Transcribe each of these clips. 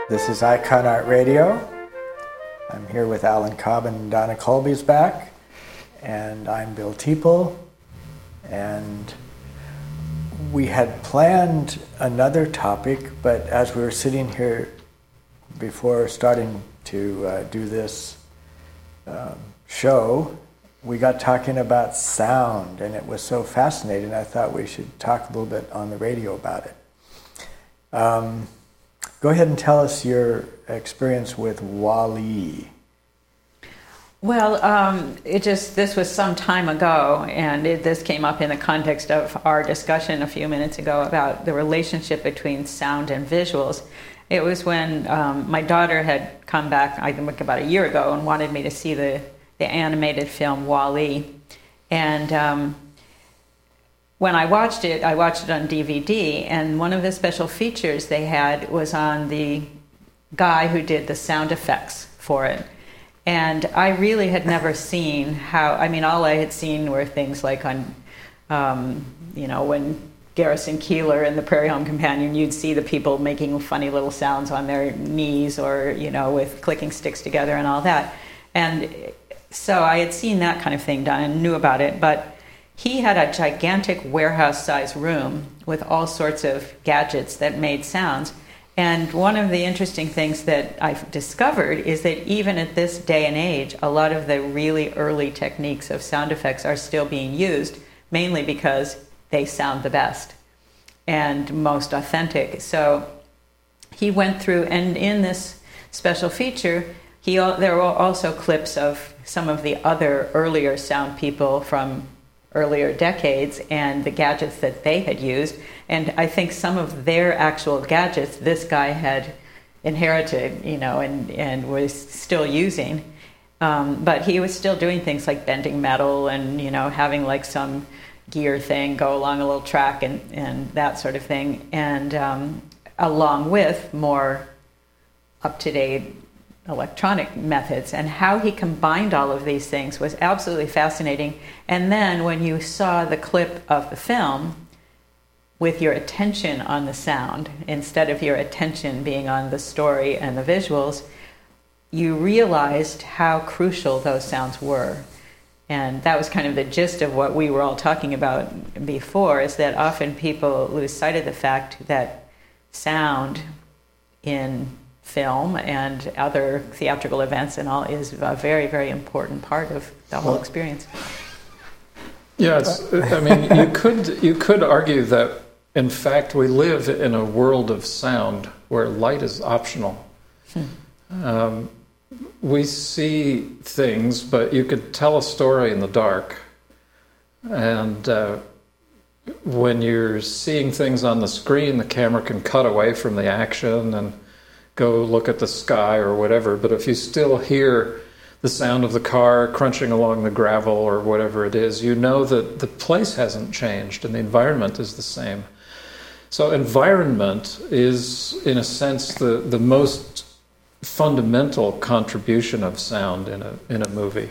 This is Icon Art Radio. I'm here with Alan Cobb and Donna Colby's back, and I'm Bill Teeple. And we had planned another topic, but as we were sitting here before starting to do this show, we got talking about sound, and it was so fascinating. I thought we should talk a little bit on the radio about it. Go ahead and tell us your experience with WALL-E. Well, this was some time ago, and this came up in the context of our discussion a few minutes ago about the relationship between sound and visuals. It was when my daughter had come back, I think about a year ago, and wanted me to see the animated film WALL-E. And when I watched it on DVD, and one of the special features they had was on the guy who did the sound effects for it. And I really had never seen all I had seen were things like on, when Garrison Keillor in The Prairie Home Companion, you'd see the people making funny little sounds on their knees or, with clicking sticks together and all that. And so I had seen that kind of thing done and knew about it, but he had a gigantic warehouse-sized room with all sorts of gadgets that made sounds. And one of the interesting things that I've discovered is that even at this day and age, a lot of the really early techniques of sound effects are still being used, mainly because they sound the best and most authentic. So he went through, and in this special feature, there were also clips of some of the other earlier sound people from earlier decades and the gadgets that they had used. And I think some of their actual gadgets this guy had inherited, and was still using. But he was still doing things like bending metal and, having like some gear thing go along a little track and that sort of thing. And along with more up-to-date electronic methods, and how he combined all of these things was absolutely fascinating. And then when you saw the clip of the film with your attention on the sound instead of your attention being on the story and the visuals, you realized how crucial those sounds were. And that was kind of the gist of what we were all talking about before, is that often people lose sight of the fact that sound in film and other theatrical events and all is a very, very important part of the whole experience. Yeah, you could argue that, in fact, we live in a world of sound where light is optional. We see things, but you could tell a story in the dark. And when you're seeing things on the screen, the camera can cut away from the action and go look at the sky or whatever, but if you still hear the sound of the car crunching along the gravel or whatever it is, you know that the place hasn't changed and the environment is the same. So environment is, in a sense, the most fundamental contribution of sound in a movie.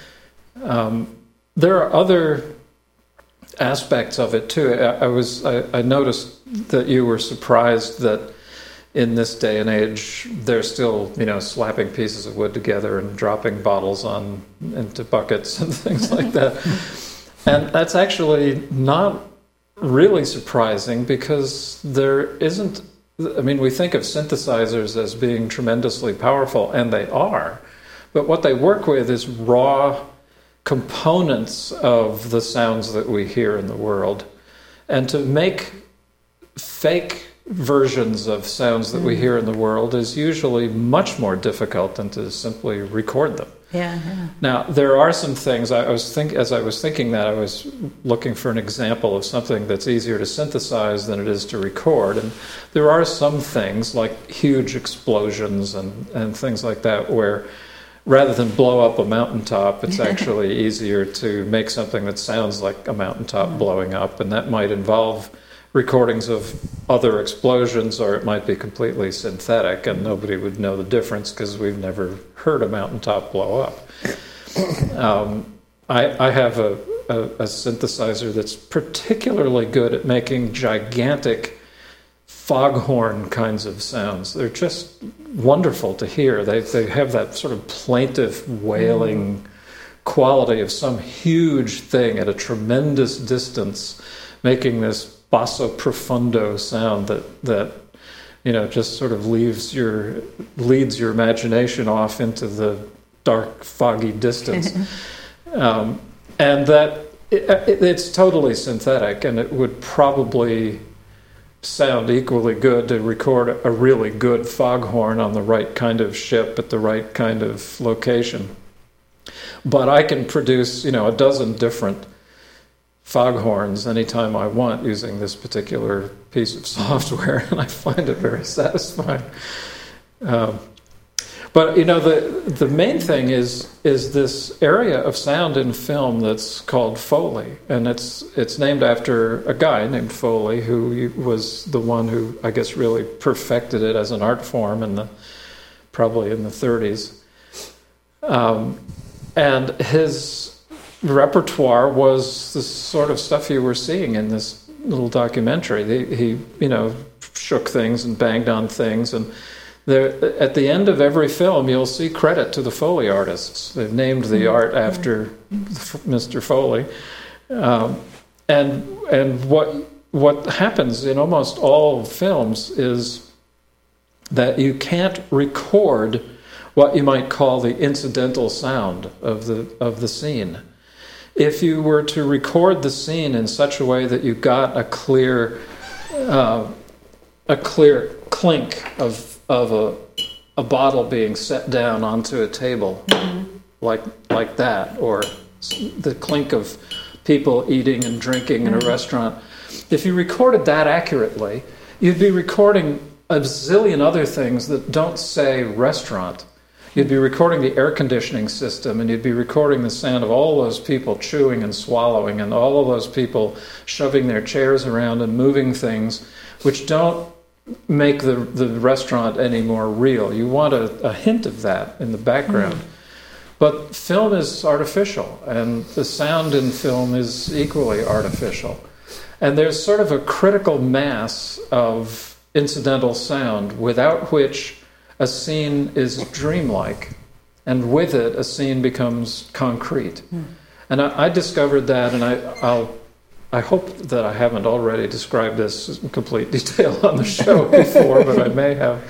There are other aspects of it too. I noticed that you were surprised that in this day and age, they're still, slapping pieces of wood together and dropping bottles into buckets and things like that. And that's actually not really surprising, because there isn't, we think of synthesizers as being tremendously powerful, and they are. But what they work with is raw components of the sounds that we hear in the world. And to make fake versions of sounds that we hear in the world is usually much more difficult than to simply record them. Yeah. Now, there are some things, as I was thinking that, I was looking for an example of something that's easier to synthesize than it is to record. And there are some things, like huge explosions and things like that, where rather than blow up a mountaintop, it's actually easier to make something that sounds like a mountaintop blowing up. And that might involve recordings of other explosions, or it might be completely synthetic and nobody would know the difference because we've never heard a mountaintop blow up. I have a synthesizer that's particularly good at making gigantic foghorn kinds of sounds. They're just wonderful to hear. They have that sort of plaintive wailing quality of some huge thing at a tremendous distance, making this basso profundo sound that just sort of leads your imagination off into the dark, foggy distance. And that it's totally synthetic, and it would probably sound equally good to record a really good foghorn on the right kind of ship at the right kind of location. But I can produce, a dozen different foghorns anytime I want using this particular piece of software, and I find it very satisfying. But the main thing is this area of sound in film that's called Foley, and it's named after a guy named Foley who was the one who I guess really perfected it as an art form probably in the 30s. And his repertoire was the sort of stuff you were seeing in this little documentary. He shook things and banged on things, and at the end of every film, you'll see credit to the Foley artists. They've named the art after Mr. Foley, and what happens in almost all films is that you can't record what you might call the incidental sound of the scene. If you were to record the scene in such a way that you got a clear clink of a bottle being set down onto a table, like that, or the clink of people eating and drinking in a restaurant, if you recorded that accurately, you'd be recording a zillion other things that don't say restaurant. You'd be recording the air conditioning system, and you'd be recording the sound of all those people chewing and swallowing, and all of those people shoving their chairs around and moving things, which don't make the restaurant any more real. You want a hint of that in the background. But film is artificial, and the sound in film is equally artificial. And there's sort of a critical mass of incidental sound without which a scene is dreamlike, and with it, a scene becomes concrete. And I discovered that, and I hope that I haven't already described this in complete detail on the show before, but I may have.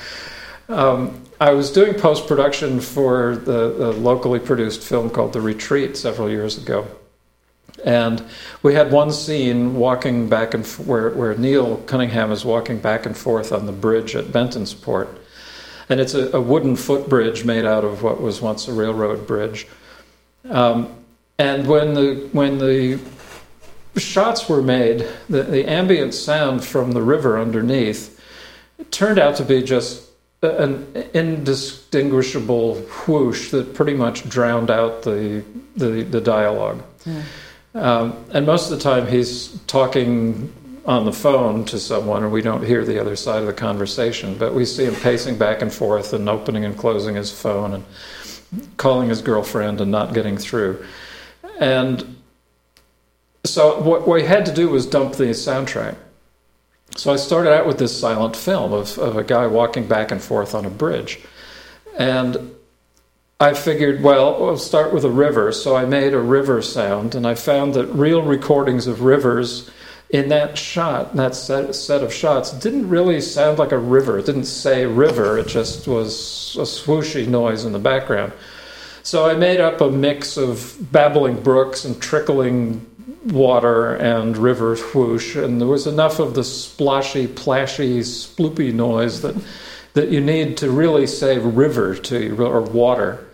I was doing post-production for the locally produced film called The Retreat several years ago. And we had one scene walking back and where Neil Cunningham is walking back and forth on the bridge at Bentonsport. And it's a wooden footbridge made out of what was once a railroad bridge. And when the shots were made, the ambient sound from the river underneath turned out to be just an indistinguishable whoosh that pretty much drowned out the dialogue. And most of the time he's talking on the phone to someone, and we don't hear the other side of the conversation, but we see him pacing back and forth and opening and closing his phone and calling his girlfriend and not getting through. And so what we had to do was dump the soundtrack. So I started out with this silent film of a guy walking back and forth on a bridge. And I figured, well, we'll start with a river. So I made a river sound, and I found that real recordings of rivers in that shot, that set of shots, didn't really sound like a river. It didn't say river. It just was a swooshy noise in the background. So I made up a mix of babbling brooks and trickling water and river whoosh, and there was enough of the splashy, plashy, sploopy noise that you need to really say river to you, or water.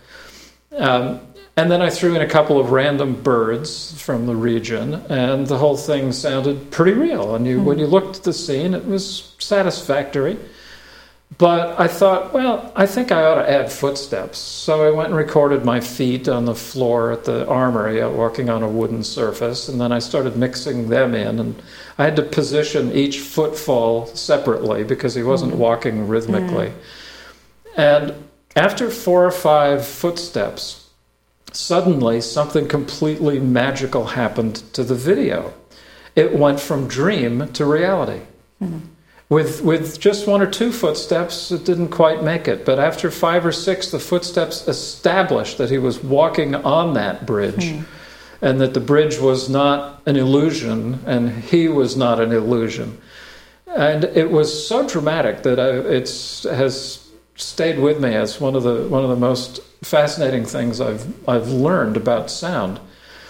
And then I threw in a couple of random birds from the region, and the whole thing sounded pretty real. And when you looked at the scene, it was satisfactory. But I thought, well, I think I ought to add footsteps. So I went and recorded my feet on the floor at the armory, walking on a wooden surface, and then I started mixing them in. And I had to position each footfall separately because he wasn't walking rhythmically. And after 4 or 5 footsteps, suddenly something completely magical happened to the video. It went from dream to reality. With just 1 or 2 footsteps, it didn't quite make it. But after 5 or 6, the footsteps established that he was walking on that bridge, and that the bridge was not an illusion, and he was not an illusion. And it was so dramatic that it has stayed with me as one of the most fascinating things I've learned about sound.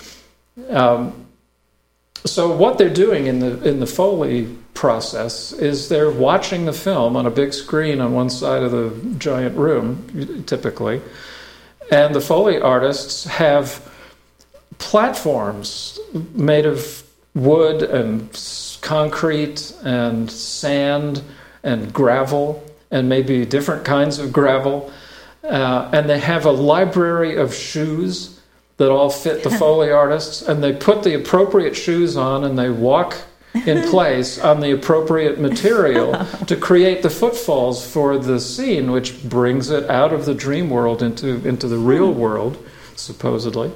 So what they're doing in the Foley process is they're watching the film on a big screen on one side of the giant room, typically, and the Foley artists have platforms made of wood and concrete and sand and gravel and maybe different kinds of gravel, and they have a library of shoes that all fit the Foley artists, and they put the appropriate shoes on and they walk in place on the appropriate material to create the footfalls for the scene, which brings it out of the dream world into the real world, supposedly.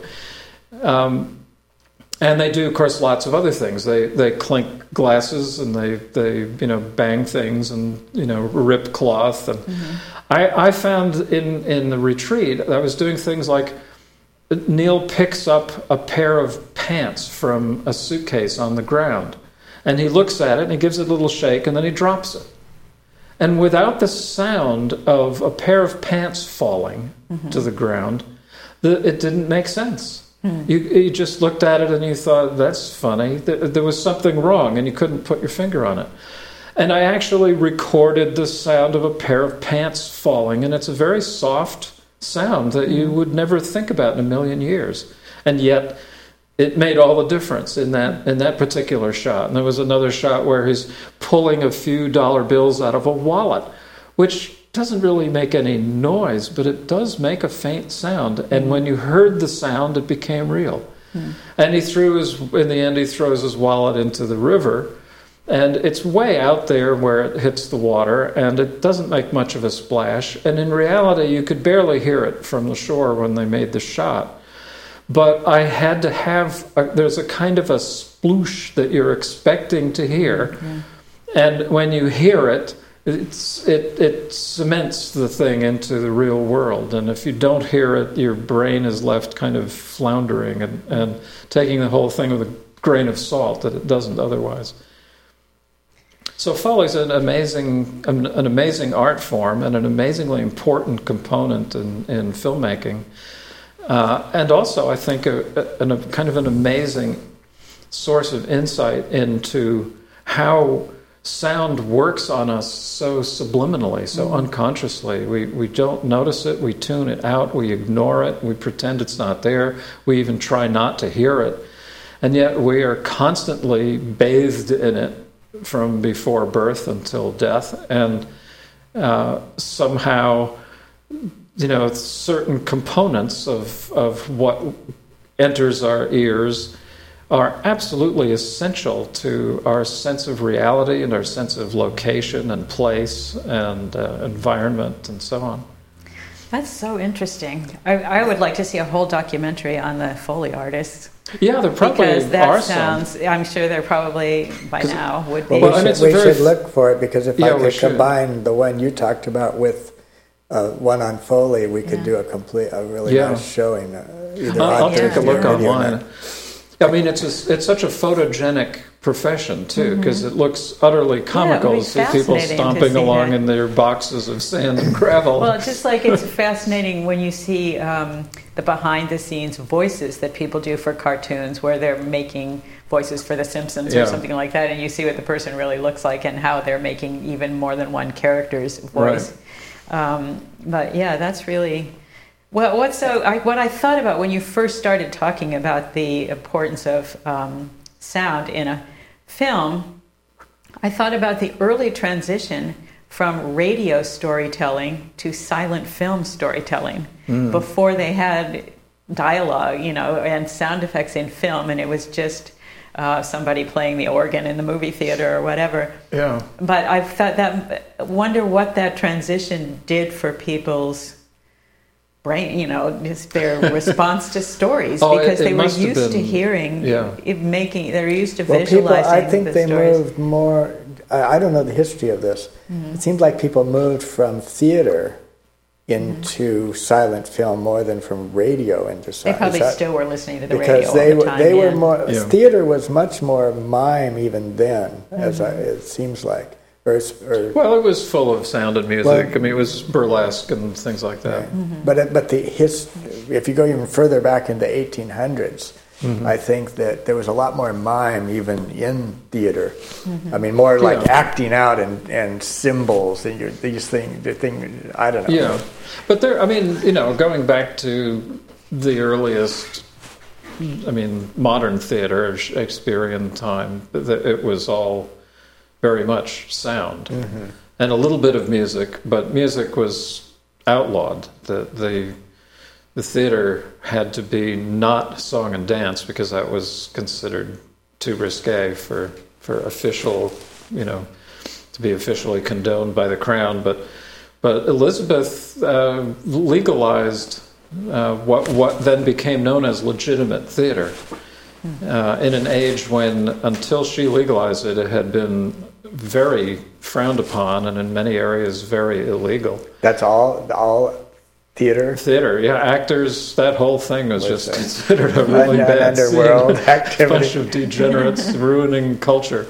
And they do, of course, lots of other things. They clink glasses and they bang things and rip cloth. And I found in the retreat I was doing things like Neil picks up a pair of pants from a suitcase on the ground, and he looks at it and he gives it a little shake and then he drops it. And without the sound of a pair of pants falling to the ground, it didn't make sense. You just looked at it and you thought, that's funny. There was something wrong and you couldn't put your finger on it. And I actually recorded the sound of a pair of pants falling, and it's a very soft sound that you would never think about in a million years. And yet it made all the difference in that particular shot. And there was another shot where he's pulling a few dollar bills out of a wallet, which doesn't really make any noise, but it does make a faint sound. And when you heard the sound, it became real. And in the end, he throws his wallet into the river, and it's way out there where it hits the water, and it doesn't make much of a splash. And in reality, you could barely hear it from the shore when they made the shot. But I had to have, there's a kind of a sploosh that you're expecting to hear. And when you hear it, it cements the thing into the real world. And if you don't hear it, your brain is left kind of floundering and taking the whole thing with a grain of salt that it doesn't otherwise. So Foley's an amazing art form and an amazingly important component in filmmaking. And also, I think, a kind of an amazing source of insight into how sound works on us so subliminally, so unconsciously. We don't notice it, we tune it out, we ignore it, we pretend it's not there, we even try not to hear it. And yet we are constantly bathed in it from before birth until death. And somehow, certain components of what enters our ears are absolutely essential to our sense of reality and our sense of location and place and environment and so on. That's so interesting. I would like to see a whole documentary on the Foley artists. Yeah, there probably because that are sounds, some. I'm sure there probably by now would be. Well, we should look for it, because if I could combine the one you talked about with one on Foley, we could do a really nice showing. I'll take a look online. I mean, it's such a photogenic profession, too, because it looks utterly comical to see people stomping along in their boxes of sand and gravel. Well, just like it's fascinating when you see the behind-the-scenes voices that people do for cartoons, where they're making voices for The Simpsons or something like that, and you see what the person really looks like and how they're making even more than one character's voice. Right. But yeah, that's really... Well, what I thought about when you first started talking about the importance of sound in a film, I thought about the early transition from radio storytelling to silent film storytelling. Before they had dialogue, and sound effects in film, and it was just somebody playing the organ in the movie theater or whatever. Yeah. But I thought wonder what that transition did for people's brain, just their response to stories, because they were used to hearing, they're used to visualizing I think they stories. moved more I don't know the history of this. It seems like people moved from theater into silent film more than from radio into They silent. probably still were listening to the radio Because all they the were time. they yeah. were more Yeah. theater was much more mime even then, it seems like. Or Well, it was full of sound and music. Well- I mean, it was burlesque and things like that. But if you go even further back in the 1800s, I think that there was a lot more mime even in theater. I mean, more like Yeah. acting out and symbols and these things. I don't know. Yeah, but there. I mean, going back to the earliest, modern theater, Shakespearean time, it was all very much sound and a little bit of music, but music was outlawed. The theater had to be not song and dance because that was considered too risque for official, to be officially condoned by the crown. But Elizabeth legalized what then became known as legitimate theater in an age when, until she legalized it, it had been very frowned upon and in many areas very illegal. That's all theater. Theater, yeah, actors, that whole thing was just considered a really An bad underworld scene. activity. A bunch of degenerates ruining culture.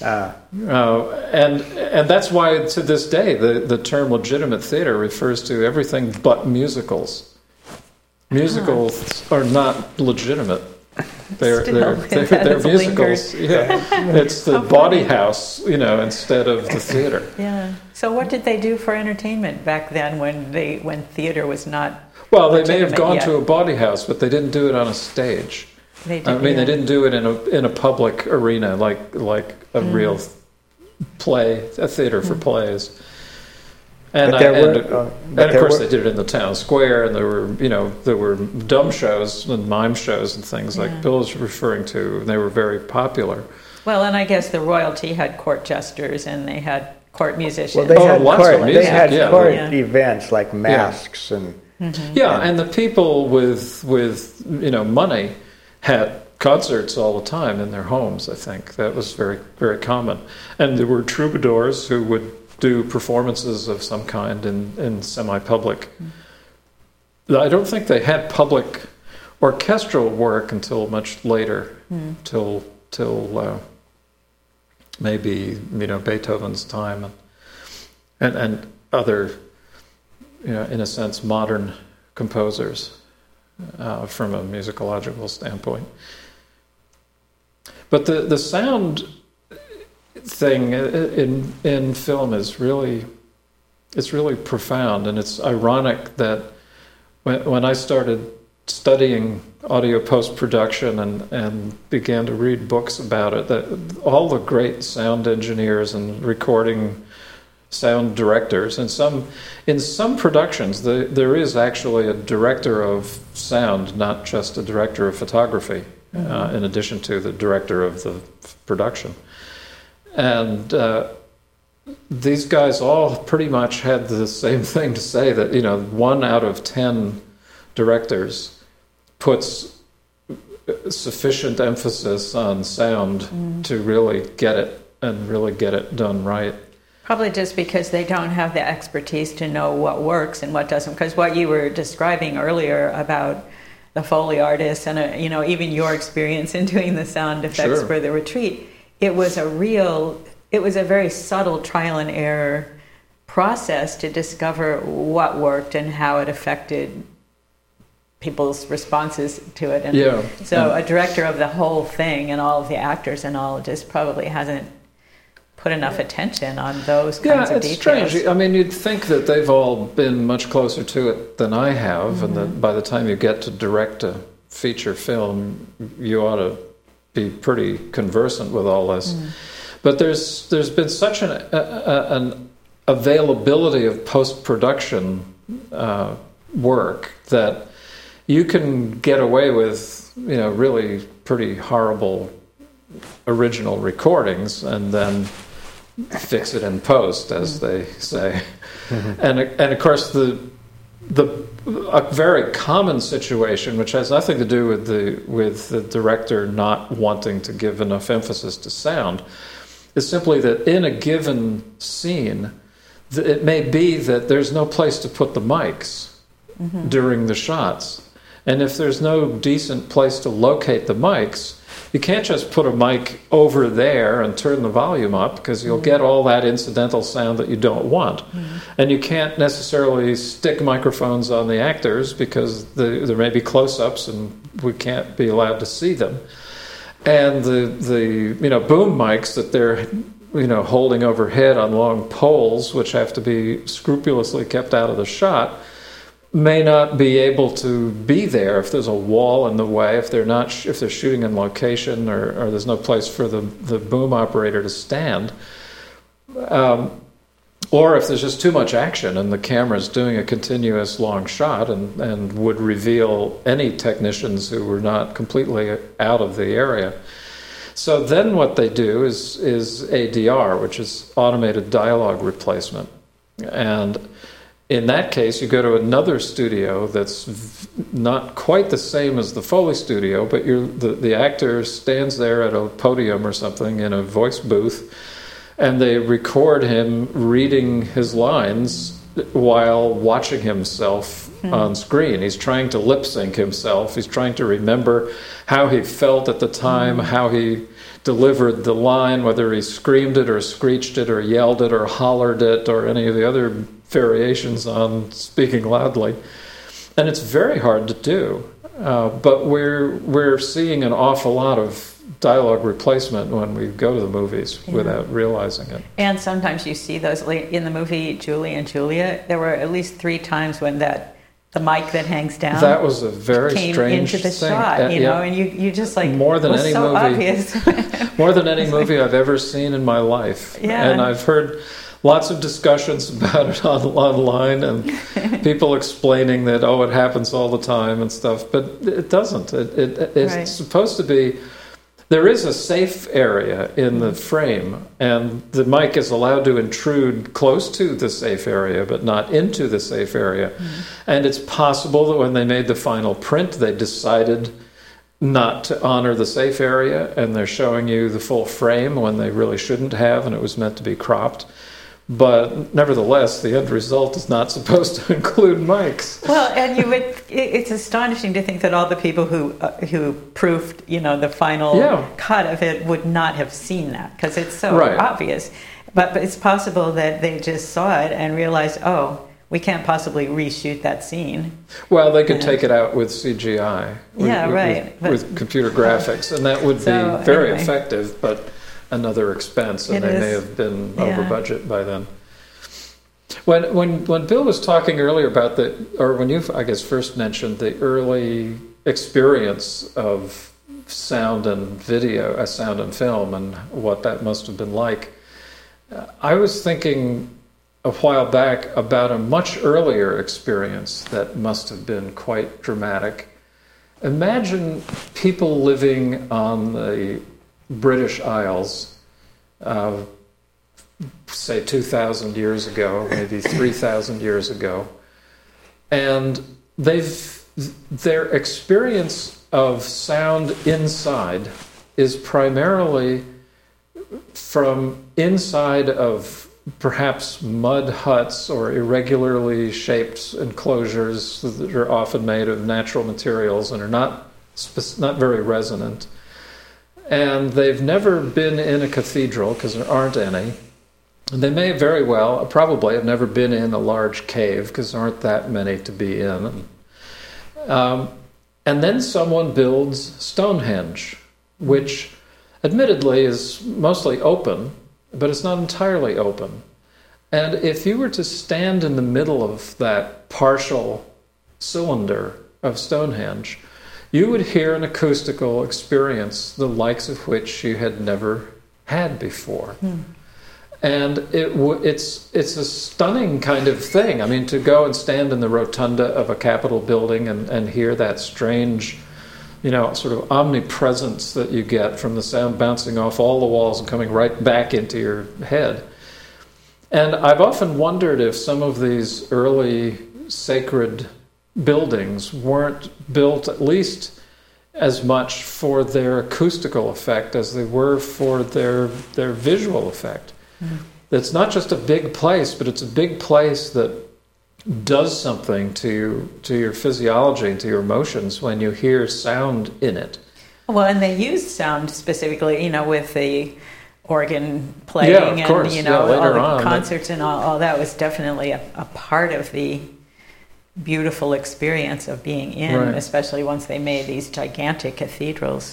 And that's why to this day the term legitimate theater refers to everything but musicals. Musicals are not legitimate. They're musicals. Yeah. It's the bawdy house, instead of the theater. Yeah. So what did they do for entertainment back then when theater was not? Well, they may have legitimate gone yet? to a bawdy house, but they didn't do it on a stage. They did, They didn't do it in a public arena like a real play, a theater for plays. And of course they did it in the town square, and there were dumb shows and mime shows and things like Bill was referring to, and they were very popular. Well, and I guess the royalty had court jesters and they had court musicians. Well, they had lots of court, music, they had yeah. court Yeah. events like masks and. And the people with money had concerts all the time in their homes. I think that was very, very common, and there were troubadours who would do performances of some kind in semi-public. I don't think they had public orchestral work until much later, till maybe Beethoven's time and other in a sense modern composers from a musicological standpoint. But the sound thing in film is really profound, and it's ironic that when I started studying audio post-production and began to read books about it, that all the great sound engineers and recording sound directors, in some productions there is actually a director of sound, not just a director of photography, in addition to the director of the production. And these guys all pretty much had the same thing to say, that 1 out of 10 directors puts sufficient emphasis on sound to really get it done right. Probably just because they don't have the expertise to know what works and what doesn't. Because what you were describing earlier about the Foley artists and even your experience in doing the sound effects for the retreat, it was a very subtle trial and error process to discover what worked and how it affected people's responses to it. And so a director of the whole thing and all of the actors and all just probably hasn't put enough attention on those kinds of details. Yeah, it's strange. I mean, you'd think that they've all been much closer to it than I have, and that by the time you get to direct a feature film, you ought to be pretty conversant with all this. But there's been such an availability of post-production work that you can get away with, really pretty horrible original recordings and then fix it in post, as they say. And of course a very common situation, which has nothing to do with the director not wanting to give enough emphasis to sound, is simply that in a given scene, it may be that there's no place to put the mics during the shots. And if there's no decent place to locate the mics, you can't just put a mic over there and turn the volume up, because you'll get all that incidental sound that you don't want. And you can't necessarily stick microphones on the actors, because there may be close-ups and we can't be allowed to see them. And the boom mics that they're holding overhead on long poles, which have to be scrupulously kept out of the shot, may not be able to be there if there's a wall in the way, if they're shooting in location, or there's no place for the boom operator to stand, or if there's just too much action and the camera's doing a continuous long shot and would reveal any technicians who were not completely out of the area. So then what they do is ADR, which is automated dialogue replacement. And in that case, you go to another studio that's not quite the same as the Foley studio, but the actor stands there at a podium or something in a voice booth, and they record him reading his lines while watching himself on screen. He's trying to lip sync himself. He's trying to remember how he felt at the time, how he delivered the line, whether he screamed it or screeched it or yelled it or hollered it or any of the other variations on speaking loudly. And it's very hard to do. But we're seeing an awful lot of dialogue replacement when we go to the movies without realizing it. And sometimes you see those in the movie Julie and Julia. There were at least 3 times when the mic that hangs down. That was a very came strange into the thing. shot, and you just like, more than any so movie, obvious. More than any movie I've ever seen in my life. Yeah. And I've heard lots of discussions about it online, and people explaining that it happens all the time and stuff, but it doesn't. It's supposed to be. There is a safe area in the frame, and the mic is allowed to intrude close to the safe area, but not into the safe area. And it's possible that when they made the final print, they decided not to honor the safe area, and they're showing you the full frame when they really shouldn't have, and it was meant to be cropped. But nevertheless, the end result is not supposed to include mics. Well, and it's astonishing to think that all the people who proofed, the final cut of it would not have seen that, because it's so obvious. But it's possible that they just saw it and realized, we can't possibly reshoot that scene. Well, they could take it out with CGI. With computer graphics, and that would be very effective, but another expense, and they may have been over budget by then. When Bill was talking earlier about when you, I guess, first mentioned the early experience of sound and video, sound and film, and what that must have been like, I was thinking a while back about a much earlier experience that must have been quite dramatic. Imagine people living on the British Isles, say 2,000 years ago, maybe 3,000 years ago, and their experience of sound inside is primarily from inside of perhaps mud huts or irregularly shaped enclosures that are often made of natural materials and are not very resonant. And they've never been in a cathedral, because there aren't any. And they may very well, probably have never been in a large cave, because there aren't that many to be in. And then someone builds Stonehenge, which admittedly is mostly open, but it's not entirely open. And if you were to stand in the middle of that partial cylinder of Stonehenge, you would hear an acoustical experience the likes of which you had never had before. And it's a stunning kind of thing. I mean, to go and stand in the rotunda of a Capitol building and hear that strange, sort of omnipresence that you get from the sound bouncing off all the walls and coming right back into your head. And I've often wondered if some of these early sacred buildings weren't built at least as much for their acoustical effect as they were for their visual effect. It's not just a big place, but it's a big place that does something to your physiology and to your emotions when you hear sound in it. Well, and they used sound specifically, with the organ playing and, all the concerts and all that was definitely a part of the beautiful experience of being in, right. Especially once they made these gigantic cathedrals.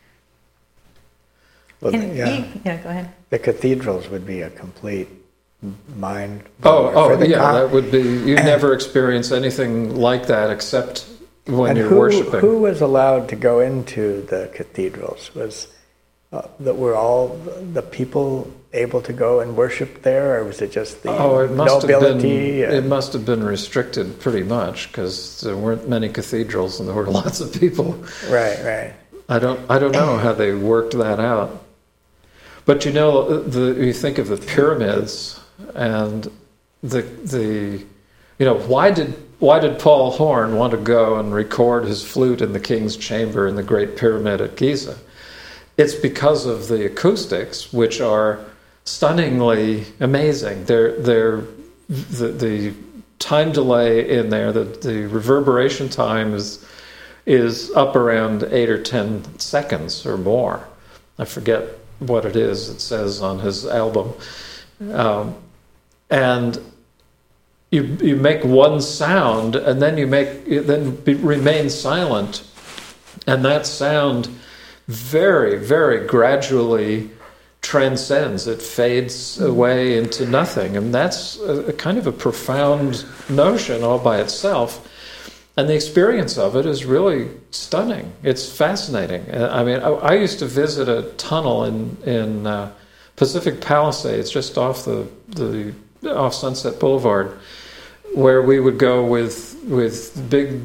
Well, Go ahead. The cathedrals would be a complete mind. That would be. You never experience anything like that except when you're worshiping. Who was allowed to go into the cathedrals? Were all the people able to go and worship there, or was it just the nobility? It must have been restricted pretty much because there weren't many cathedrals and there were lots of people. Right. I don't know how they worked that out. But you think of the pyramids and why did Paul Horn want to go and record his flute in the king's chamber in the Great Pyramid at Giza? It's because of the acoustics, which are stunningly amazing. The time delay in there, the reverberation time is up around 8 or 10 seconds or more. I forget what it is. It says on his album, and you make one sound, and then remain silent, and that sound very, very gradually transcends. It fades away into nothing, and that's a kind of a profound notion all by itself. And the experience of it is really stunning. It's fascinating. I used to visit a tunnel in Pacific Palisades, just off off Sunset Boulevard, where we would go with big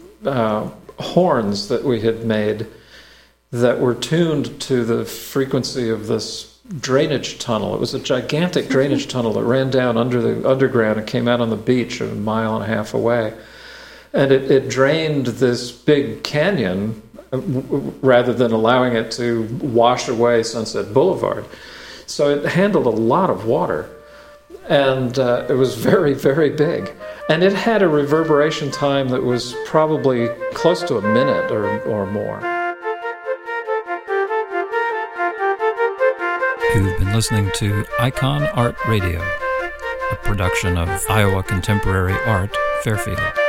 horns that we had made that were tuned to the frequency of this drainage tunnel. It was a gigantic drainage tunnel that ran down under the underground and came out on the beach a mile and a half away. And it drained this big canyon rather than allowing it to wash away Sunset Boulevard. So it handled a lot of water. And it was very, very big. And it had a reverberation time that was probably close to a minute or more. You've been listening to Icon Art Radio, a production of Iowa Contemporary Art, Fairfield.